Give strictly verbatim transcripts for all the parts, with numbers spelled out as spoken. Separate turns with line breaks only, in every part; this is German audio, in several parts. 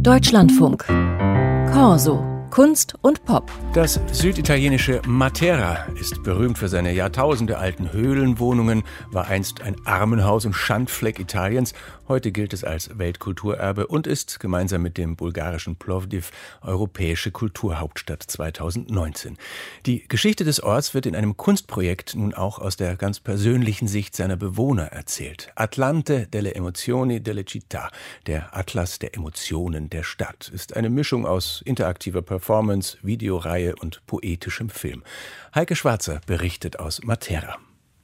Deutschlandfunk. Corso. Kunst und Pop.
Das süditalienische Matera ist berühmt für seine jahrtausendealten Höhlenwohnungen, war einst ein Armenhaus und Schandfleck Italiens. Heute gilt es als Weltkulturerbe und ist gemeinsam mit dem bulgarischen Plovdiv europäische Kulturhauptstadt zweitausendneunzehn. Die Geschichte des Orts wird in einem Kunstprojekt nun auch aus der ganz persönlichen Sicht seiner Bewohner erzählt. Atlante delle emozioni delle città, der Atlas der Emotionen der Stadt, ist eine Mischung aus interaktiver Performance, Videoreihe und poetischem Film. Heike Schwarzer berichtet aus Matera.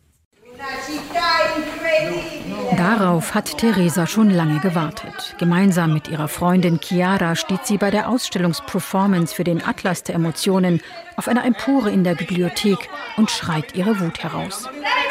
Darauf hat Teresa schon lange gewartet. Gemeinsam mit ihrer Freundin Chiara steht sie bei der Ausstellungsperformance für den Atlas der Emotionen auf einer Empore in der Bibliothek und schreit ihre Wut heraus.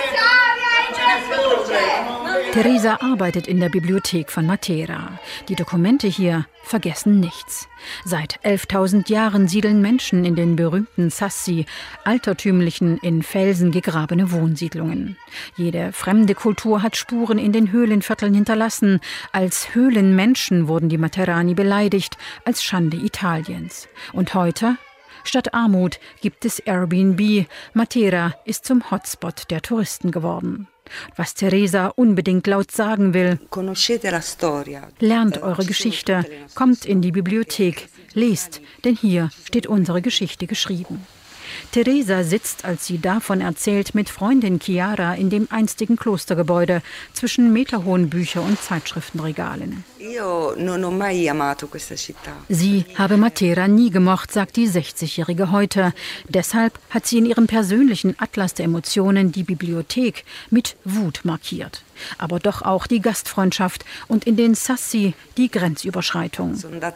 Teresa arbeitet in der Bibliothek von Matera. Die Dokumente hier vergessen nichts. Seit elftausend Jahren siedeln Menschen in den berühmten Sassi, altertümlichen, in Felsen gegrabene Wohnsiedlungen. Jede fremde Kultur hat Spuren in den Höhlenvierteln hinterlassen. Als Höhlenmenschen wurden die Materani beleidigt, als Schande Italiens. Und heute? Statt Armut gibt es Airbnb. Matera ist zum Hotspot der Touristen geworden. Was Teresa unbedingt laut sagen will: Lernt eure Geschichte, kommt in die Bibliothek, lest, denn hier steht unsere Geschichte geschrieben. Teresa sitzt, als sie davon erzählt, mit Freundin Chiara in dem einstigen Klostergebäude zwischen meterhohen Bücher- und Zeitschriftenregalen. Sie habe Matera nie gemocht, sagt die sechzigjährige heute. Deshalb hat sie in ihrem persönlichen Atlas der Emotionen die Bibliothek mit Wut markiert. Aber doch auch die Gastfreundschaft und in den Sassi die Grenzüberschreitung.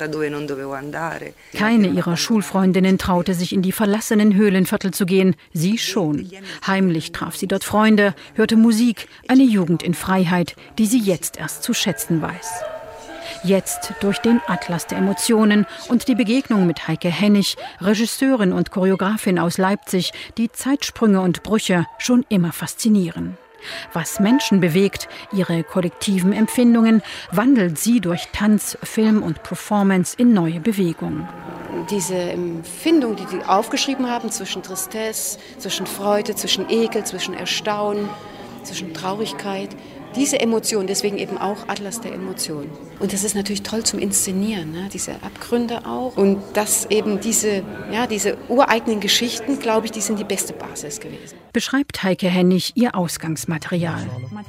Keine ihrer Schulfreundinnen traute sich in die verlassenen Höhlenviertel zu gehen, sie schon. Heimlich traf sie dort Freunde, hörte Musik, eine Jugend in Freiheit, die sie jetzt erst zu schätzen weiß. Jetzt durch den Atlas der Emotionen und die Begegnung mit Heike Hennig, Regisseurin und Choreografin aus Leipzig, die Zeitsprünge und Brüche schon immer faszinieren. Was Menschen bewegt, ihre kollektiven Empfindungen, wandelt sie durch Tanz, Film und Performance in neue Bewegung.
Diese Empfindung, die sie aufgeschrieben haben, zwischen Tristesse, zwischen Freude, zwischen Ekel, zwischen Erstaunen, zwischen Traurigkeit, diese Emotion, deswegen eben auch Atlas der Emotionen. Und das ist natürlich toll zum Inszenieren, ne? Diese Abgründe auch. Und dass eben diese, ja, diese ureigenen Geschichten, glaube ich, die sind die beste Basis gewesen.
Beschreibt Heike Hennig ihr Ausgangsmaterial.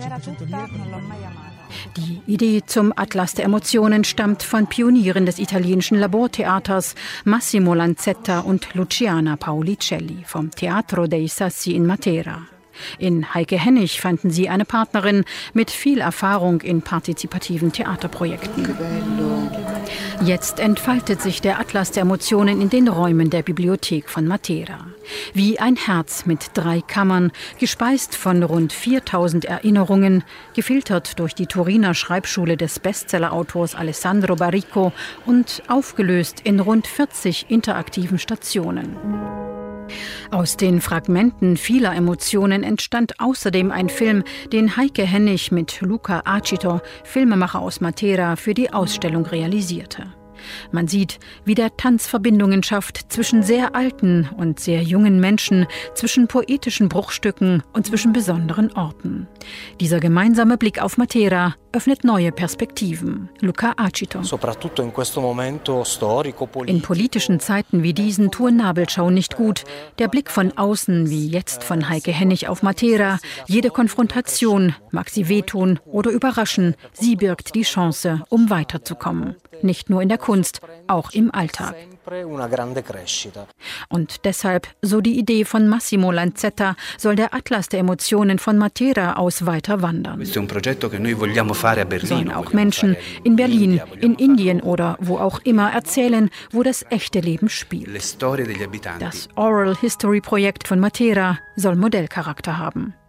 Die Idee zum Atlas der Emotionen stammt von Pionieren des italienischen Labortheaters Massimo Lanzetta und Luciana Paolicelli vom Teatro dei Sassi in Matera. In Heike Hennig fanden sie eine Partnerin mit viel Erfahrung in partizipativen Theaterprojekten. Jetzt entfaltet sich der Atlas der Emotionen in den Räumen der Bibliothek von Matera. Wie ein Herz mit drei Kammern, gespeist von rund viertausend Erinnerungen, gefiltert durch die Turiner Schreibschule des Bestseller-Autors Alessandro Baricco und aufgelöst in rund vierzig interaktiven Stationen. Aus den Fragmenten vieler Emotionen entstand außerdem ein Film, den Heike Hennig mit Luca Acito, Filmemacher aus Matera, für die Ausstellung realisierte. Man sieht, wie der Tanz Verbindungen schafft zwischen sehr alten und sehr jungen Menschen, zwischen poetischen Bruchstücken und zwischen besonderen Orten. Dieser gemeinsame Blick auf Matera öffnet neue Perspektiven. Luca Acito. In politischen Zeiten wie diesen tue Nabelschau nicht gut. Der Blick von außen, wie jetzt von Heike Hennig auf Matera, jede Konfrontation, mag sie wehtun oder überraschen, sie birgt die Chance, um weiterzukommen. Nicht nur in der Kunst, auch im Alltag. Und deshalb, so die Idee von Massimo Lanzetta, soll der Atlas der Emotionen von Matera aus weiter wandern. Sollen auch Menschen in Berlin, in Indien oder wo auch immer erzählen, wo das echte Leben spielt. Das Oral History Projekt von Matera soll Modellcharakter haben.